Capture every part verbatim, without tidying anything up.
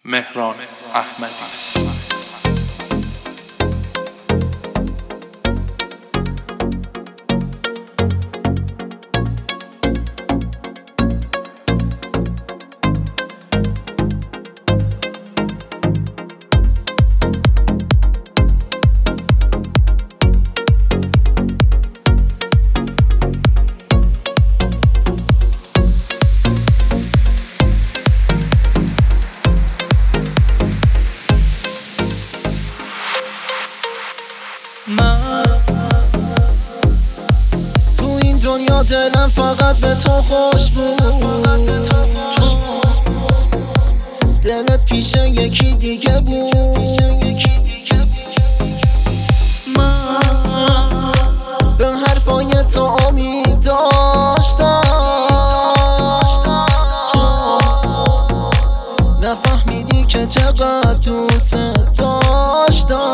مهران احمدی. من تو این دنیا دلم فقط به تو خوش بود، تو دلت پیش یکی دیگه بود. من به حرفای تو امید داشتم، تو نفهمیدی که چقدر دوست داشتم.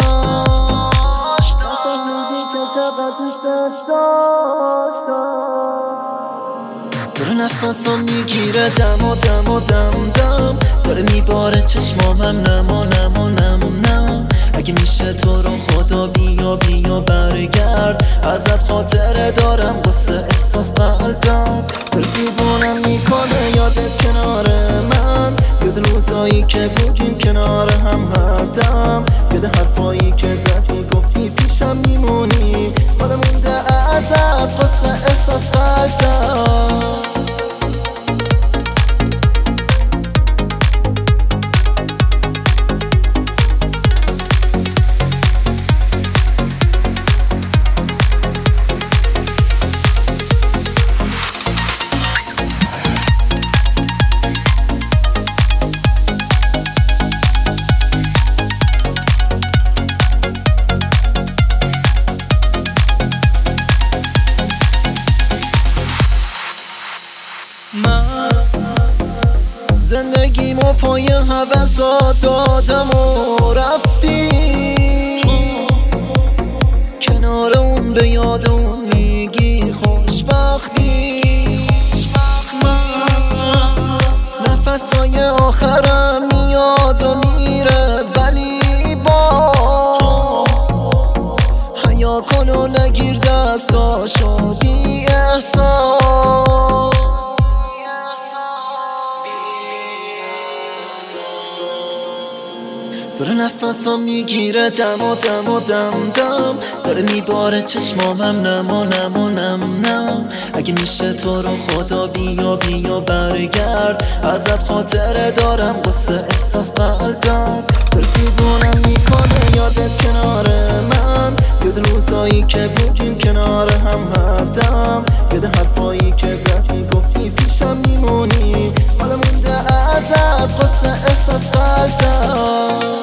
داره نفسم میگیره دم و دم و دم دم، داره میباره چشمامم نم و نم و نم نم. اگه میشه تو رو خدا بیا بیا برگرد، ازت خاطره دارم قصه احساس قلبم. داره دیوانم میکنه یادت کنار من، یاد روزایی که بودیم کنار هم هر دم، یاد حرفایی که زدی گفتی پیشم میمونی، حالا مونده ازت قصه احساس قلبم. من زندگیمو پای هوسات دادم و رفتی، تو کنار اون به یاد اون میگی خوشبختی. من نفسای آخرم میاد و میره، ولی با تو حیا کن و نگیر دستاشو بی احساس. داره نفسم میگیره دم و دم و دم دم، داره میباره چشمامم نم و نم و نم نم. اگه میشه تو رو خدا بیا بیا برگرد، ازت خاطره دارم قصه احساس قلبم. داره دیوانم میکنه یادت کنار من، یاد روزایی که بودیم کنار هم هر دم، یاد حرفایی که زدی گفتی پیشم میمونی، حالا مونده ازت قصه احساس قلبم.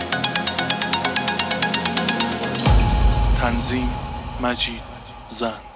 تنظیم مجید زند.